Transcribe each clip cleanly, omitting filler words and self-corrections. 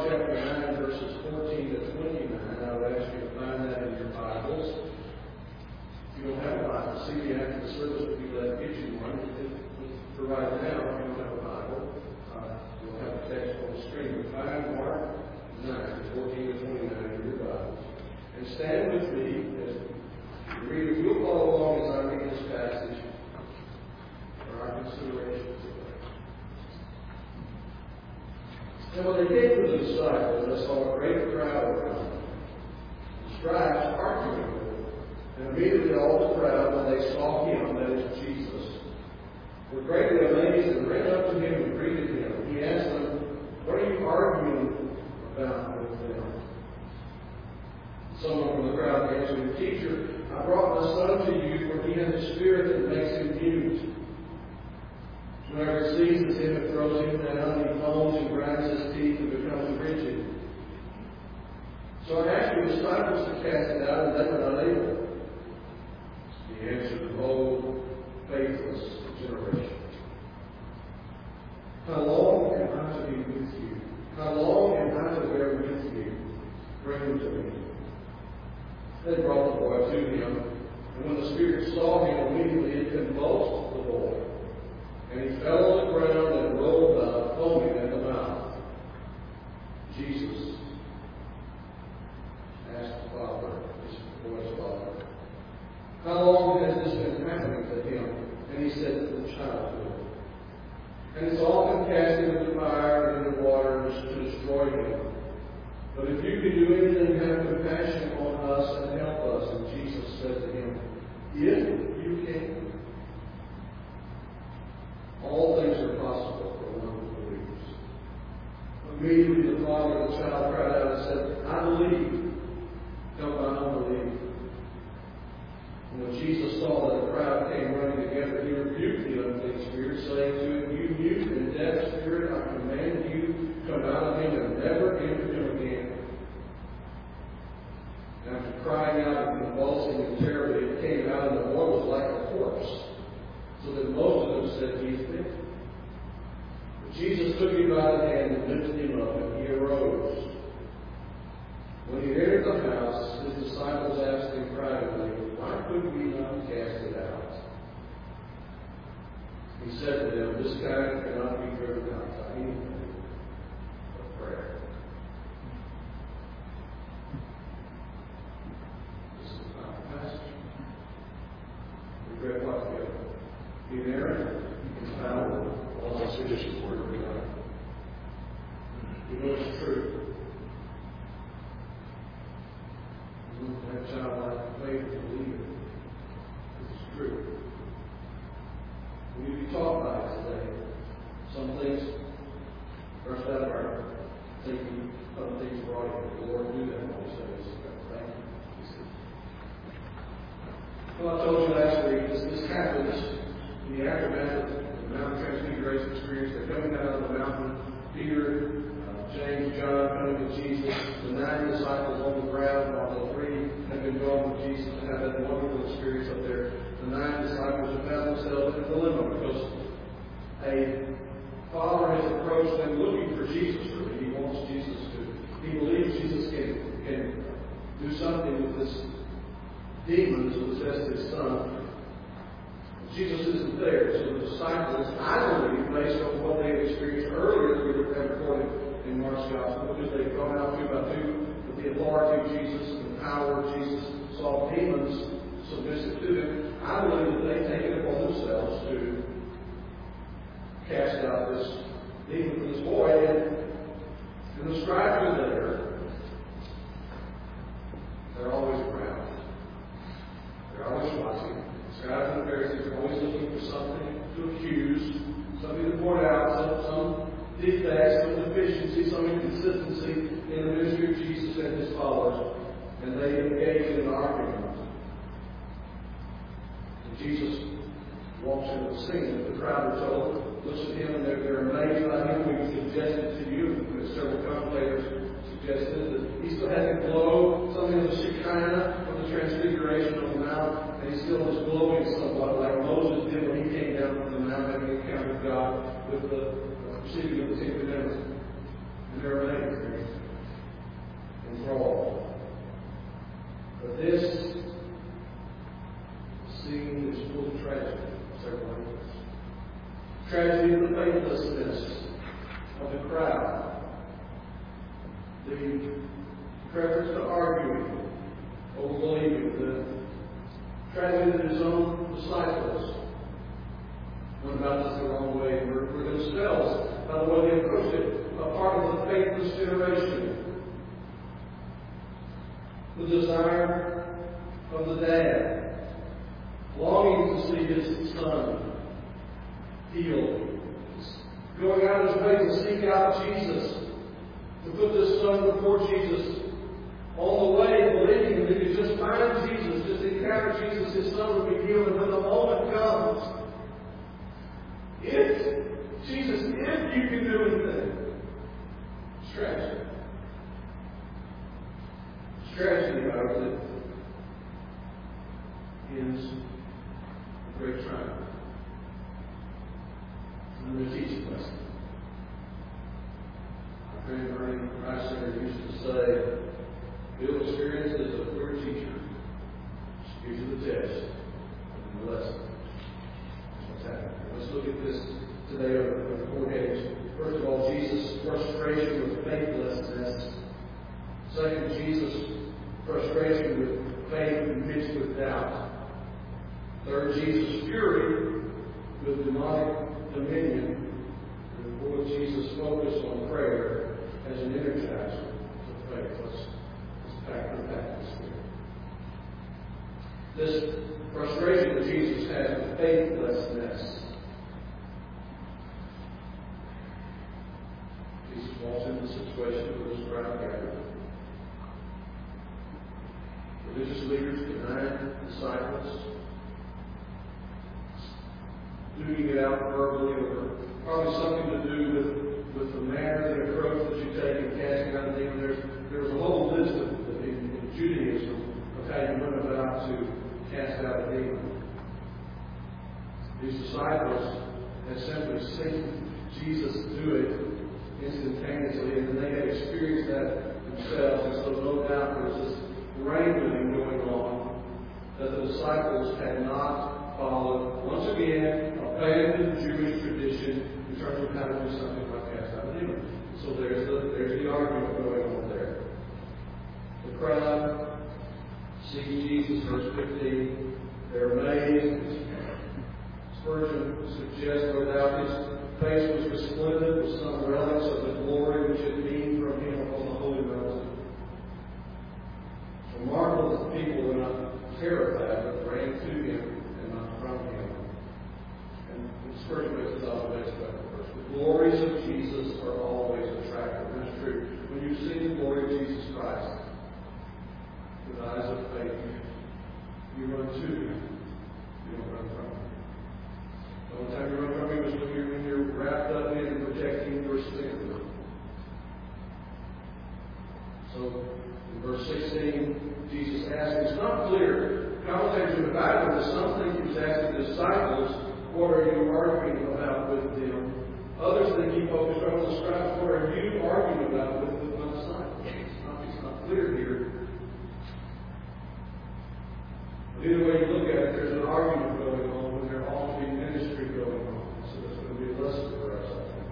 chapter 9, verses 14 to 29. I would ask you to find that in your Bibles. If you don't have a Bible, see me after the service if you let get you one. For right now, if you don't have a Bible, you'll have a text on the screen. Find Mark 9, 14 to 29 in your Bibles. And stand with me as we read. If you'll follow along as I read this passage for our consideration today. And when they came to the disciples, they saw a great crowd around them, the scribes arguing with them. And immediately all the crowd, when they saw him, that is Jesus, were greatly amazed and ran up to him and greeted him. He asked them, "What are you arguing about with them?" Someone from the crowd answered him, "Teacher, I brought my son to you, for he has a spirit that makes him mute. Whenever it seizes him, it throws him down, he foams and grinds his teeth and becomes rigid. So I asked your disciples to cast it out, and they were not able." He answered, "O faithless generation, how long am I to be with you? How long am I to bear with you? Bring him to me." They brought the boy to him, and when the spirit saw him, immediately it convulsed the boy. And he fell on the ground and rolled out, foaming at the mouth. Jesus asked the father, his boy's father, "How long has this been happening to him?" And he said, "From childhood. And it's often cast into the fire and into water to destroy him. But if you can do anything, have compassion on us and help us." And Jesus said to him, "If you can, all things are possible for one who believes." Immediately the father of the child cried out and said, "I believe, help my unbelief." And when Jesus saw that the crowd came running together, he rebuked the unclean spirit, saying to it, "You mute and deaf spirit, I command you, come out of him and never enter him again." And after crying out and convulsing and terribly, it came out, and the boy was like a corpse, so that most of them said, "He is dead." But Jesus took him by the hand and lifted him up, and he arose. When he entered the house, his disciples asked him privately, "Why could we not cast it out?" He said to them, "This kind cannot be driven out by anything but prayer." This is our passage. We read what together? Inerrant, infallible, all sufficient word of God. We know it's true. We want to have childlike faith and believe it. This is true. We need to be taught by it today. Some things burst out of our thinking, other things brought in. The Lord do that when He says, "Thank you." Well, I told you last week, this happens in the aftermath of the Mount Transfiguration experience. They're coming out of the mountain. Peter, James, John coming to Jesus. The 9 disciples on the ground, while the 3 have been going with Jesus and have that wonderful experience up there. The 9 disciples have found themselves in a dilemma because a father has approached them looking for Jesus. He wants Jesus to. He believes Jesus can do something with this demon to possess his son. Jesus isn't there. So the disciples, I believe, based on what they had experienced earlier, we have recorded in Mark's Gospel, because they've gone out 2 by 2 with the authority of Jesus and the power of Jesus, saw demons submissive to them. I believe that they've taken it upon themselves to cast out this demon from this boy. And the scribes are there. They're always around. They're always watching. The scribes and the Pharisees are always looking for something to accuse, something to point out, some defects, some deficiency, some inconsistency in the ministry of Jesus and His followers. And they engage in an argument. And Jesus walks into the scene. The crowd are told, looks at Him, and they're amazed by Him. We've suggested to you, and several commentators suggested, that He still had the glow, something of the Shekinah of the Transfiguration on the Mount, and He still was glowing somewhat like Moses did when he came down from the Mount having encountered God with the receiving of the Ten Commandments. and they're amazed, they're enthralled. But this scene is full of tragedy, several angles. Tragedy of the faithlessness of the crowd, the preference to arguing over believing, the tragedy that his own disciples went about this the wrong way and were themselves, by the way they approached it, a part of the faithless generation. The desire of the dad, longing to see his son healed, going out of his way to seek out Jesus, to put this son before Jesus, on the way believing that if he could just find Jesus, just encounter Jesus, his son would be healed. And when the moment comes, if Jesus, if you can do anything, it's tragedy. It's tragedy, however, that ends a great triumph. I'm going to teach a lesson. My friend Ernie Reisinger used to say, Bill, experience is a poor teacher. Just gives you the test and the lesson. That's what's happening. Let's look at this today over 4 days. First of all, Jesus' frustration with faithlessness. Second, Jesus' frustration with faith mixed with doubt. Third, Jesus' fury with demonic dominion. And fourth, Jesus' focus on prayer as an energizer of faith. Let's unpack this here. This frustration that Jesus had with faithlessness. Jesus walks into the situation where this crowd gathered. Religious leaders denying disciples, duking it out verbally over probably something to do with the manner, the approach that you take in casting out a demon. There's a whole list of in Judaism of how you went about to cast out a demon. These disciples had simply seen Jesus do it instantaneously, and they had experienced that themselves. And so no doubt there was this wrangling going on that the disciples had not followed. Once again, abandoned Jewish tradition in terms of how to do something like cast out a demon. So there's the argument going on there. The crowd sees Jesus, verse 15. They're amazed. Spurgeon suggests, no doubt, his face was resplendent with some relics of the glory which had beamed from him upon the holy mountain. It's remarkable that the people were not terrified, but ran to him and not from him. And Spurgeon makes this observation about the verse. The glories of Jesus are always attractive. And it's true. When you see the glory of Jesus Christ, with eyes of faith, you run to him. You don't run from him. The only time you run from him is when you're wrapped up in protecting your sin. So, in verse 16, Jesus asks, it's not clear. Commentators in the Bible, some think he was asking the disciples, what are you arguing about with them? Others think he focused on the scribes, what are you arguing about with my disciples? It's not clear here. But either way you look at it, there's an argument going on when there ought to be ministry going on. So that's going to be a lesson for us, I think.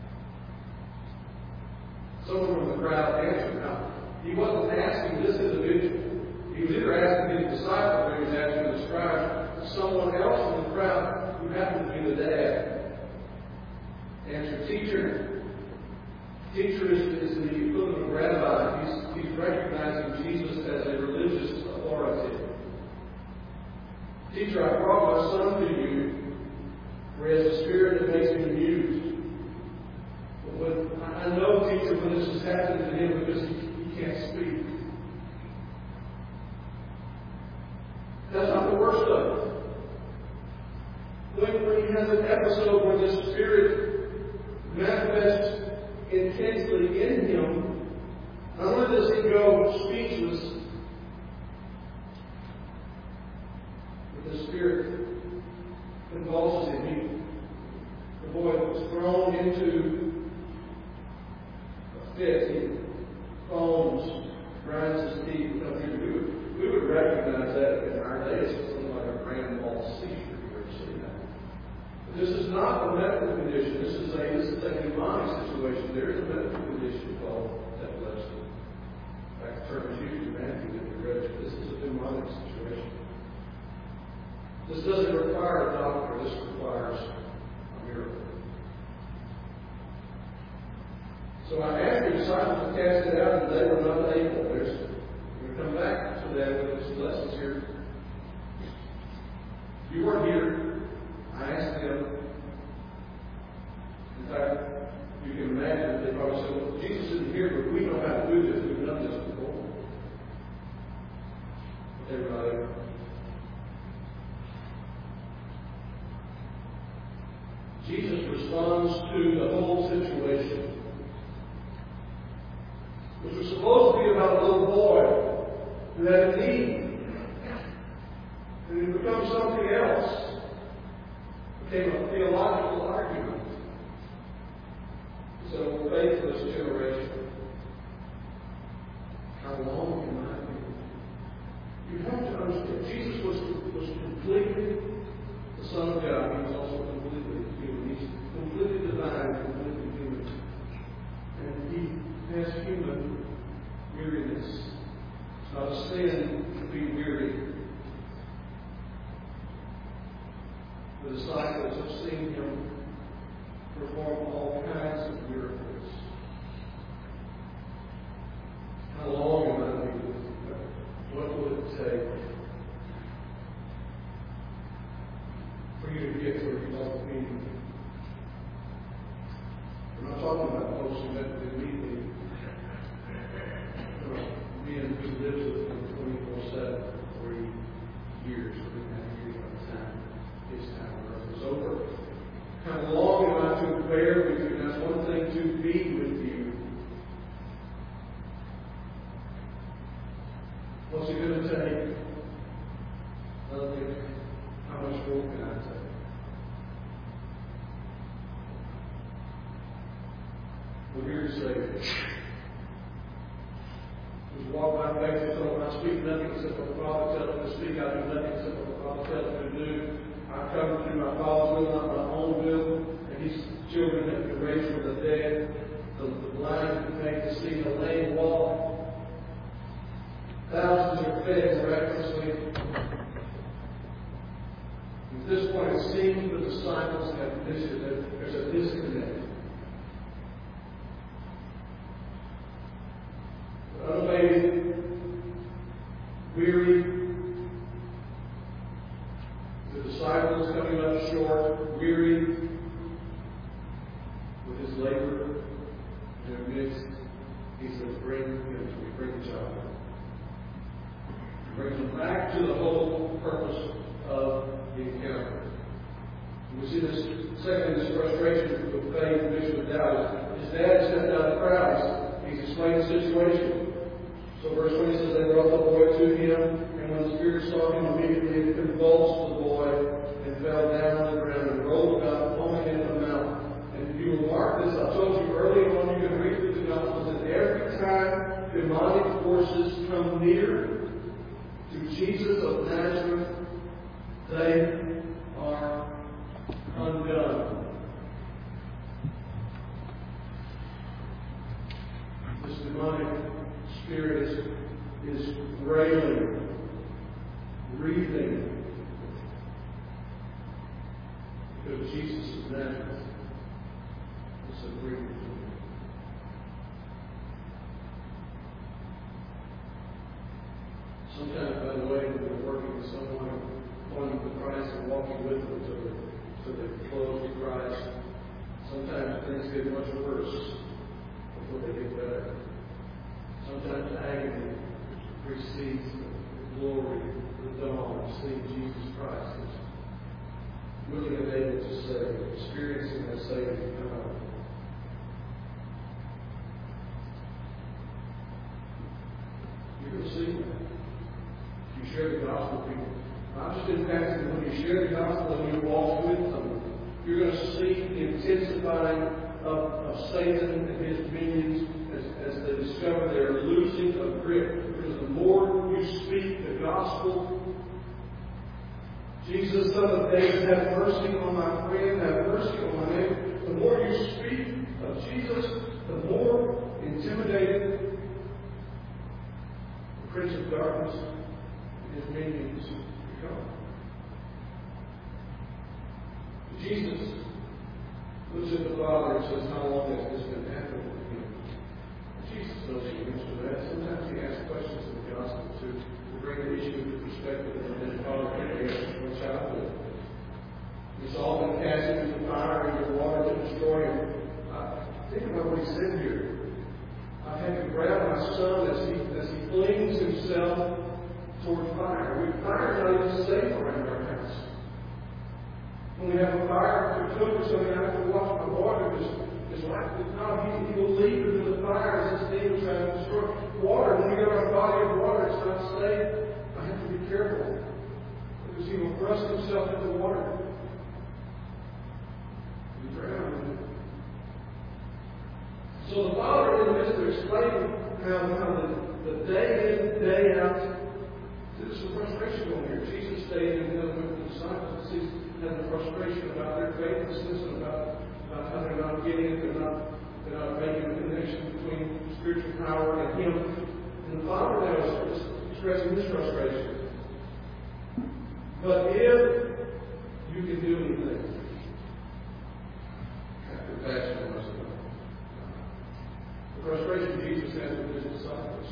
Someone from the crowd answered. Now, he wasn't asking this individual. He was either asking his disciples or he was asking the scribes, someone else in the crowd who happened to be the dad. Answer, teacher. Teacher is the equivalent of rabbi. He's recognizing Jesus as a religious authority. Teacher, I brought my son to you, for he has a spirit that makes me mute. But I know, teacher, when this has happened to him because he can't speak. That's not the worst of it. When he has an episode where this spirit manifests intensely in him, not only does he go speechless, but the spirit convulses him. The boy was thrown into a fits, he foams, grinds his teeth, we would recognize that in our day as something like a grand mal seizure. You've ever seen that? But this is not a medical condition. This is a demonic situation. There is a medical condition called epilepsy. In fact, the term is used in Matthew that we read. This is a demonic situation. This doesn't require a doctor. This requires a miracle. So I asked the disciples to cast it out, and they were not able. We're going to come back to that with some lessons here. You weren't here. I asked them. In fact, you can imagine that they probably said, well, Jesus isn't here, but we know how to do this. We've done this before. But they were not able. Jesus responds to the whole situation, which was supposed to be about a little boy who had a need. And it becomes something else. It became a theological argument. So, faithless generation. How long can I be? You have to understand, Jesus was completely the Son of God. He was also completely human. He's completely divine, completely human. And he has human weariness. It's not a sin to be weary. The disciples have seen him perform all kinds of miracles. How long am I going to be with you? What will it take for you to get to where you love me? I'm not talking about folks who met with me. Men who lived with him 24/7 for 3 years, 3.5 years by the time his time on earth was over. How long am I to bear with you? That's one thing to be with you. What's it going to take? Nothing. How much more can I take? We're here to say, we walk by faith and so I speak nothing except what the Father tells me to speak. I do nothing except what the Father tells me to do. I come to do my Father's will, not my own will. And His children have been raised from the dead. The blind have been made to see, the lame walk. Thousands are fed miraculously. At this point, it seems the disciples have missed it. There's a disconnect. Unabated, weary, the disciples coming up short, weary with his labor in their midst. He says, bring the child. He brings them back to the whole purpose of the encounter. We see this, secondly, this frustration with faith, mixed with doubt. His dad stepped out of the crowd. He's explained the situation. So verse 20 says, they brought the boy to him, and when the Spirit saw him, immediately it convulsed the boy, and fell down on the ground, and rolled about, foaming in the mouth. And you will mark this, I told you earlier on, you can read through the Gospels, that every time demonic forces come near to Jesus of Nazareth, they are undone. This demonic spirit is railing, breathing, because Jesus of Nazareth is a breathing. Sometimes, by the way, when we're working with someone, pointing to Christ and walking with them to the close to Christ, sometimes things get much worse before they get better. Sometimes agony precedes the glory, the dawn of seeing Jesus Christ. Willing and able to save, experiencing that saving power. You're going to see that. If you share the gospel with people, not just in passing, but when you share the gospel and you walk with them, you're going to see the intensifying of Satan and his minions as they discover they're losing a grip. Because the more you speak the gospel, Jesus, Son of David, have mercy on my friend, have mercy on my neighbor. The more you speak of Jesus, the more intimidated the Prince of Darkness and his minions become. Jesus looks at the Father and says, how long has this been happening with him? Jesus knows the answer to that. Sometimes he asks questions in the gospel to bring an issue into perspective, and then the Father can answer from childhood. He's often cast into the fire and the water to destroy him. Think about what he said here. I had to grab my son as he flings himself toward fire. Fire is not even safe around our house. When we have a fire to cook or something, I have to watch my water because he will leap into the fire as this thing is trying to destroy. Water, when we got our body of water, it's not safe. I have to be careful because he will thrust himself into the water and drown. So the Father, in the midst of explaining how the day in, day out, there's some frustration going here. Jesus stayed in with the disciples. He's had the frustration about their faithlessness and about how they're not getting it, they're not making a connection between spiritual power and Him. And the Father now is expressing His frustration. But if you can do anything, have compassion on us. The frustration Jesus has with His disciples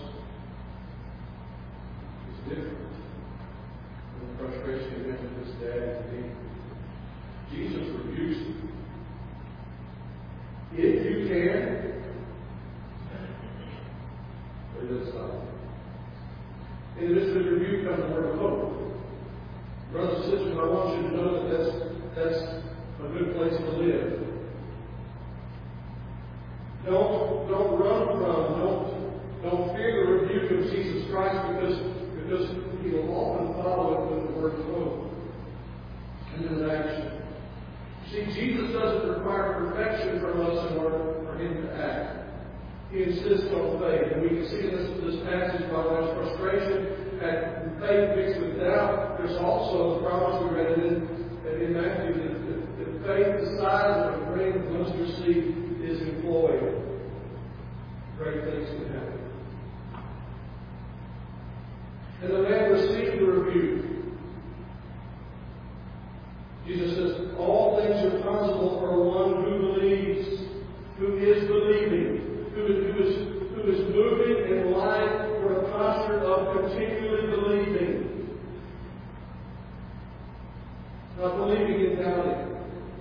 is different than the frustration He has with His dad and me. Jesus rebukes them. If you can, but it doesn't stop. In the midst of the rebuke comes the word of hope. Brothers and sisters, I want you to know that that's a good place to live. Don't run from, don't fear the rebuke of Jesus Christ because He will often follow it with the word of hope and in action. See, Jesus doesn't require perfection from us in order for Him to act. He insists on faith. And we can see in this passage, while there's frustration and faith mixed with doubt, there's also the promise we read in Matthew that faith the size of a grain of mustard seed is employed. Great things can happen. And the man received the rebuke. Jesus says, all things are possible for one who believes, who is believing, who is moving in life for a posture of continually believing. Not believing in doubting.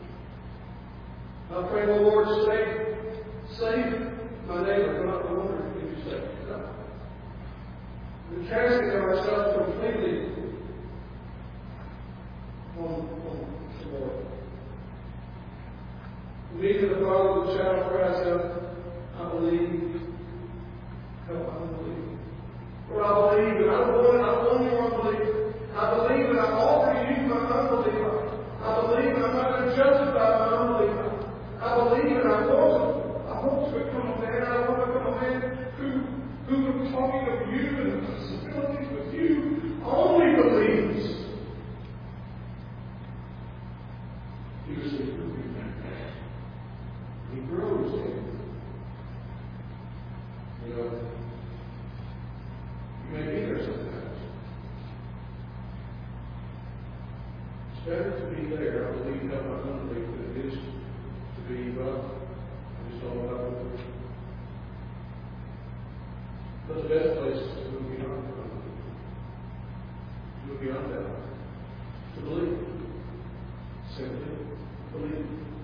Not praying, the Lord, save my neighbor. I wonder if you say no. We're casting ourselves completely on the Lord. Immediately the father of the child cries out, I believe. Help my unbelief. Lord, I believe, and I want your unbelief. I believe, and I offer you my unbelief. I believe, and I'm not going to justify my unbelief. I believe, and I want to become a man. I want to become a man who talking of you and the possibilities with you only believes. He receives the rebuke. He grows in it. You know, you may be there sometimes. It's better to be there. I believe you have my unbelief than it is to be, well, I just don't know what I would do. But the best place is to move beyond that. To move beyond that. To believe. Simply believe.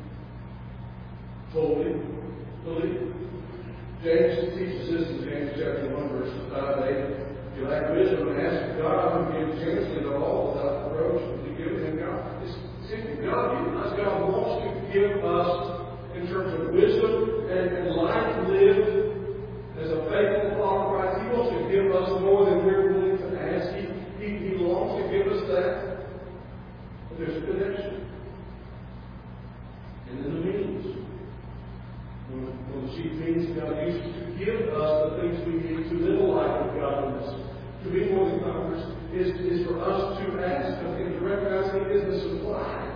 Fully believe. James teaches this in James chapter 1, verses 5 and 8. If you lack wisdom, and ask God, who gives generously to all without reproach, and you give it in God. It's simply God giving us. God wants to give us, in terms of wisdom and life lived as a faithful follower of Christ, He wants to give us more than we're willing to ask. He longs to give us that. But there's a connection. And then the means. When the chief means God uses to give us the things we need to live a life of godliness. To be more than conquerors is for us to ask of Him, to recognize He is the supply.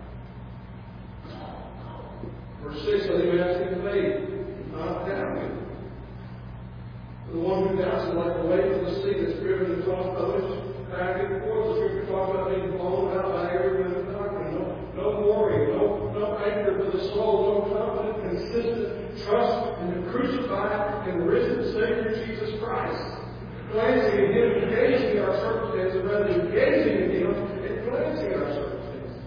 Verse 6, let him ask in faith, not doubting. The one who doubts is like the wave of the sea that's driven and tossed by winds back and forth. The Scripture talks about being blown out by every wind of doctrine. No worry, no anchor for the soul, no confident, consistent trust in the crucified and risen Savior Jesus Christ. Glancing at Him and gazing at our circumstances, rather than gazing at Him and glancing at our circumstances.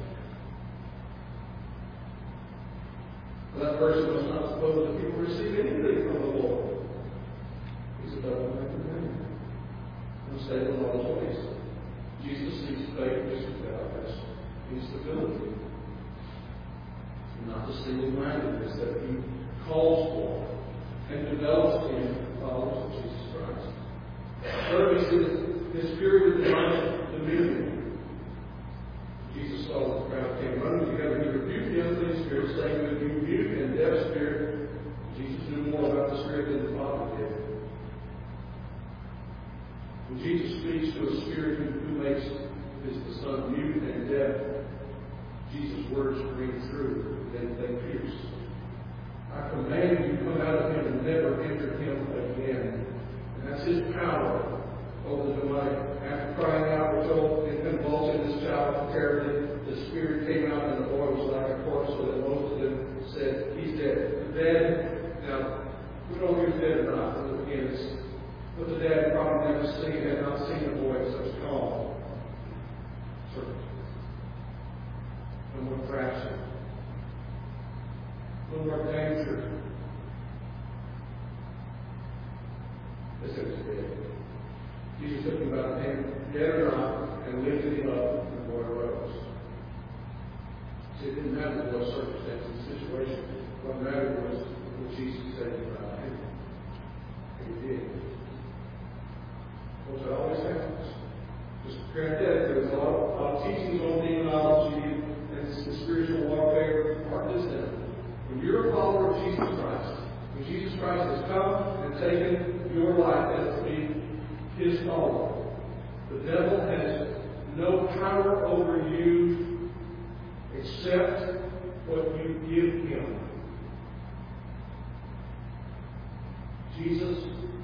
That person was not supposed that people receive anything from the Lord. He's a double-minded man. Unstable in all his ways. Jesus sees faith just as God has instability. Not the single-mindedness that He calls for and develops in followers of Jesus Christ. Third, we see that His Spirit of divine dominion. Jesus saw the crowd came running together. He rebuked the unclean spirit, saying that you mute and deaf spirit. Jesus knew more about the Spirit than the Father did. When Jesus speaks to a spirit who makes the Son mute and deaf, Jesus' words ring true, and they pierce. I command you to come out of him and never enter him again. And that's His power over the demonic. After crying out, we're told, and convulsing this child terribly, the spirit came out and the boy was like a corpse, so that most of them said, He's dead. Dead. Now, we don't know if he's dead or not, but the dad probably had not seen a boy in such calm. No more fraction. No more danger. They said it's dead. Jesus took him by the hand, dead or not, and lifted him up, and the boy arose. See, it didn't matter the boy's circumstances, the situation. What mattered was what Jesus said about him. And He did. Well, that always happens. Just granted, there's a lot of teachings on demonology and spiritual warfare. Mark this down. When you're a follower of Jesus Christ, when Jesus Christ has come and taken your life as to be His follower, the devil has no power over you except what you give him. Jesus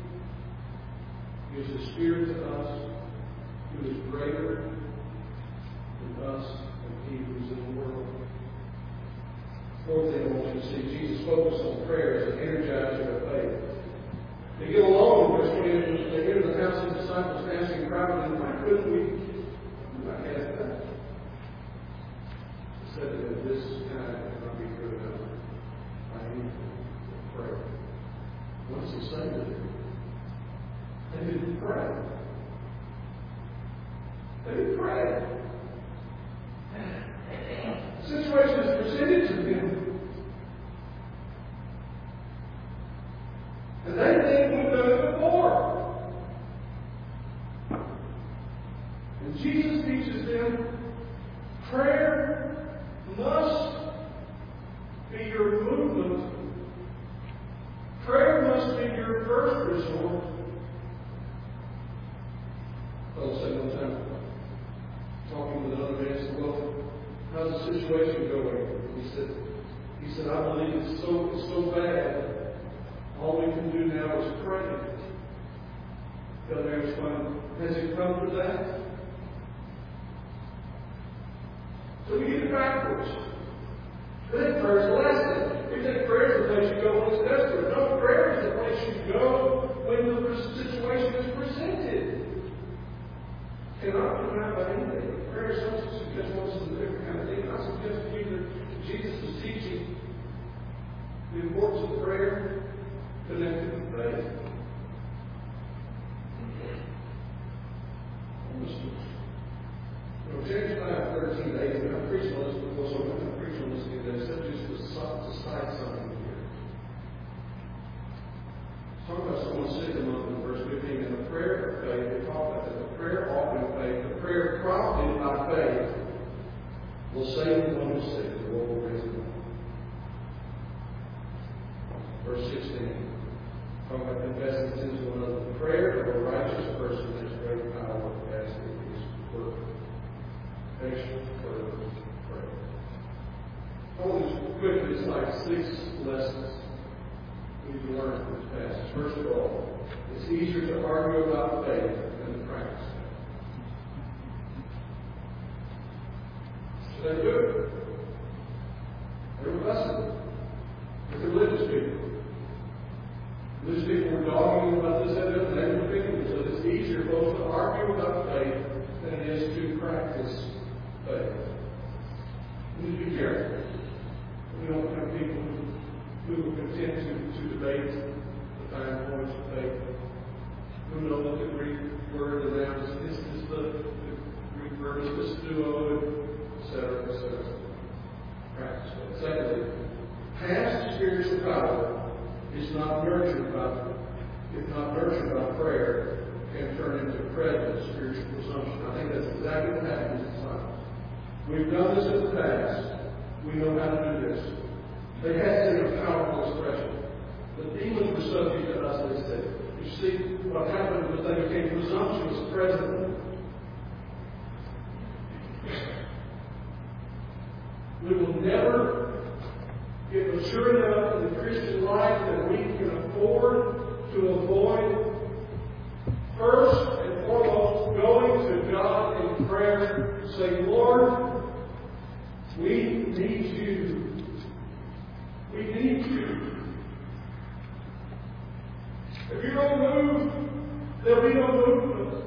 gives His Spirit to us, who is greater than us and He who is in the world. Fourth thing I want you to see, Jesus focused on prayer as an energizer of faith. They get along in verse 20. They enter the house of the disciples asking privately, why couldn't we not have that? He said that this kind cannot be good enough. I need to pray. What does He say to them? They didn't pray. They didn't pray. The situation is presented to them. And they think we've done it before. And Jesus teaches them prayer must be your movement. Prayer must be your first resort. I'll say one time, talking with another man, I said, well, how's the situation going? He said, I believe it's so bad. All we can do now is pray. The other man responded, has it come to that? So we get it backwards. We think prayer is the last thing. We think prayer is the place you go when it's desperate. No, prayer is the place you go when the situation is presented. Cannot come out by anything. Prayer is something to suggest what's a different kind of thing. I suggest to you that Jesus is teaching the importance of prayer connected with faith. James 5:13-18. I've preached on this before, so I'm not going to preach on this again. Except just to cite something here. Talk about someone sick among them, verse 15. In the prayer of faith, they talk about that. The prayer offered in faith, the prayer prompted by faith, will save the one who's sick. The Lord will raise him up. Verse 16. investments into another. The prayer of a righteous person has great power as it is working. Patient, fervent prayer. I want to quickly, it's like 6 lessons we need to learn from this passage. First of all, it's easier to argue about faith than to practice it. So they do it. They were fussing with the religious people. Religious people were dogging about this, that, and they were thinking. So it's easier both to argue about faith than it is to practice faith. We need to be careful. We don't have people who are content to debate the fine points of faith. Who know what the Greek word around is the Greek word is pistuo, etc., etc. Practice faith. Secondly, past spiritual power is not nurtured by prayer, can turn into present spiritual presumption. I think that's exactly what happened in the disciples. We've done this in the past. We know how to do this. They had such a powerful expression. The demons were subject to us, they said. You see, what happened was they became presumptuous presently. We will never get mature enough in the Christian life that we can afford to avoid, first and foremost, going to God in prayer to say, Lord, we need you. We need you. If you don't move, there'll be no movement.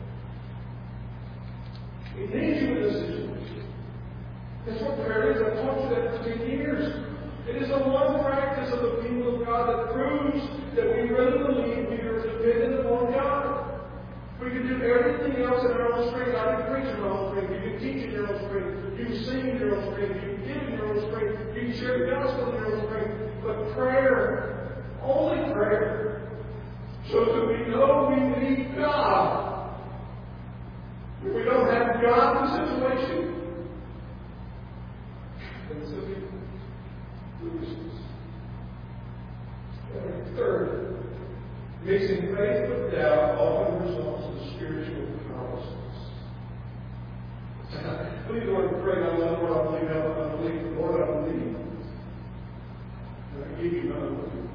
We need you in this situation. That's what prayer is. I've taught you that for 10 years. It is the one practice of the people of God that proves that we really believe we are dependent upon God. We can do everything else in our own strength. I can preach in our own strength. You can teach in your own strength. You can sing in your own strength. You can give in your own strength. You can share the gospel in your own strength. But prayer, only prayer, shows that we know we need God. If we don't have God in the situation, then simply loses. Third, mixing faith with doubt often results in spiritual callousness. Please, Lord, pray, I love what I believe, I believe, the Lord, I believe. And I give you my unbelief.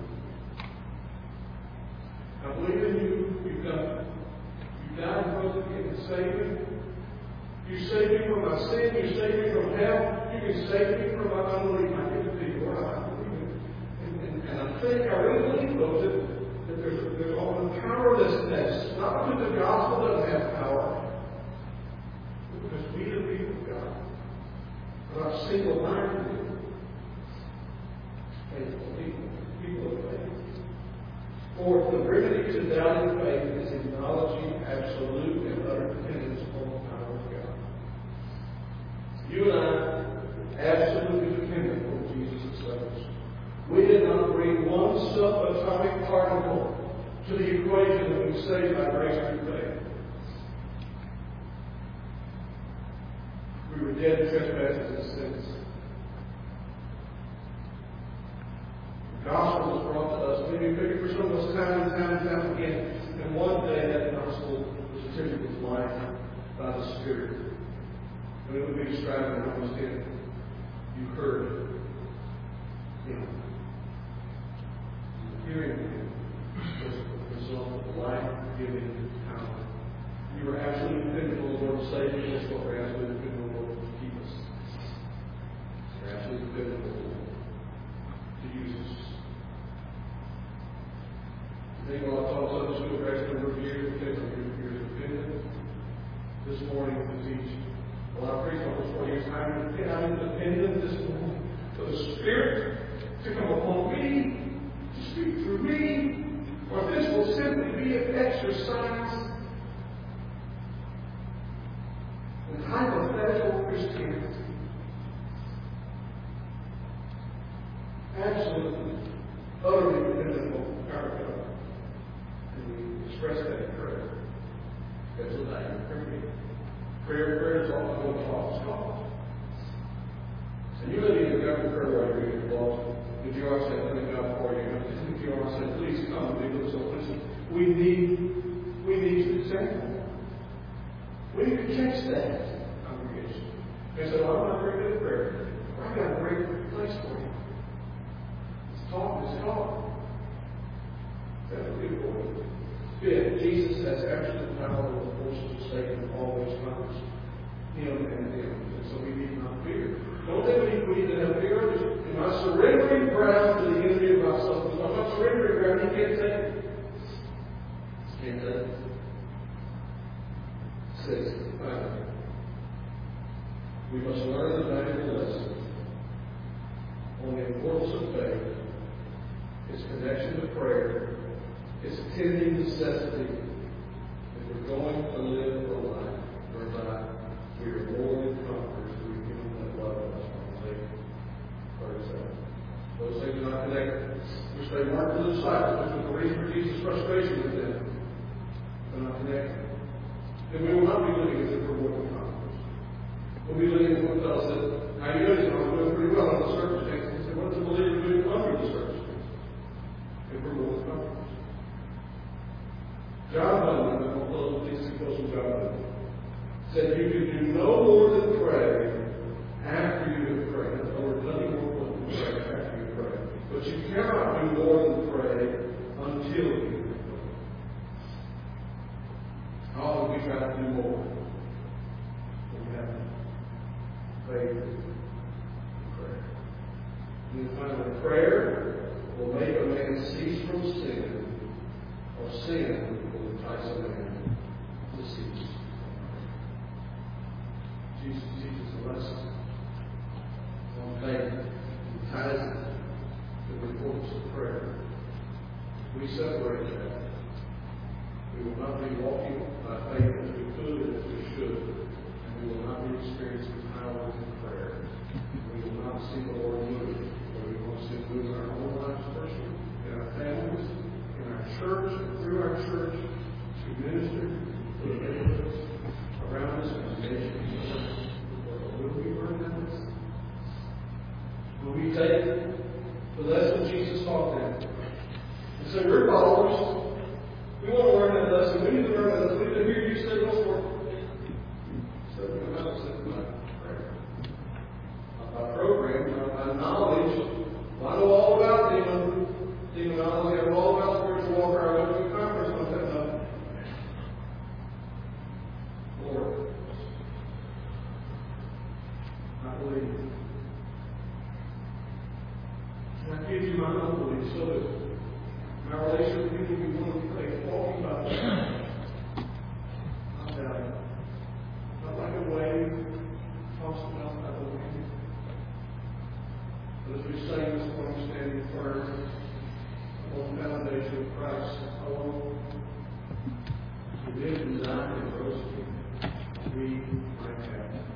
I believe in you. You've done it. You died and rose again to save me. You saved me from my sin. You saved me from hell. You can save me from my unbelief. I give it to you, Lord. I believe it. And I think, I really believe, though, that there's often powerlessness. Not because the gospel doesn't have power, but because we, the people of God, are not single-minded, faithful people of faith. Fourth, the remedy to doubting faith is acknowledging absolute and utter dependence upon the power of God. You and I, absolutely dependent on Jesus' service. We did not bring one subatomic particle to the equation that we saved by grace through faith. We were dead in trespasses and sins. The gospel was brought to us. Maybe pick it for some of us time and time and time again. And one day that gospel was attended with life by the Spirit. And it would be described in Romans 10. You heard Him. Hearing Him was the result of life-giving power. You were absolutely dependent on the Lord to save you. That's what we're absolutely dependent on the Lord to keep us. We're absolutely dependent on the Lord to use us. I think while I taught Sunday school for a number of years, you're dependent. This morning to teach. Well, I preached almost 4 years. I'm dependent this morning for the Spirit to come upon me, to speak through me, or this will simply be an exercise in hypothetical Christianity. Absolutely, utterly dependent on the power of God. And we express that in prayer. That's what I am praying. Prayer is often what causes cause. And you may need to go to prayer while you're reading the law. If you are saying, thank God for you. If you are saying, please come and be with us on this We must learn the valuable lesson on the importance of faith, its connection to prayer, its attending necessity, if we're going to live a life whereby we are more than conquerors through Him that loved us. Those things are not connected, which they weren't to the disciples, which was the reason for Jesus' frustration with them. They're not connected. Then we will not be living as if we're more than conquerors. We'll be living as one fellow said, how you doing? I'm doing pretty well under the circumstances. He said, what does a believer do under the circumstances? If we're more than conquerors. John Bunyan, I'm going to close with these two quotes from John Bunyan, said, you can do no more than pray after you have prayed. In other words, nothing more than pray after you pray. But you cannot do more than pray until you have prayed. How often we try to do more than we have faith in prayer. And then finally, prayer will make a man cease from sin, or sin will entice a man to cease. Jesus teaches a lesson on faith and ties it to the importance of prayer. We separate that. We will not be walking by faith as we could and as we should. And we will not be experiencing power in prayer. We will not see the Lord move. But we will see Him move in our own lives personally, in our families, in our church, and through our church, to minister to the neighborhoods around us and the nation. Will we learn that? Will we take the lesson Jesus taught them and say, we're followers. We want to learn that lesson. We need to learn that lesson. We need to hear you say those words. So we come out and say, my prayer. My program, my knowledge. Well, I know all about demonology. I know all about spiritual warfare. I went to a conference on that. Lord, I believe. And I give you my unbelief so that my relationship with you will be one of faith, walking by faith. Not doubting. Not like a wave tossed about by the wind. But as we say this morning, standing firm on the foundation of Christ alone, who lived and died and rose again, we might have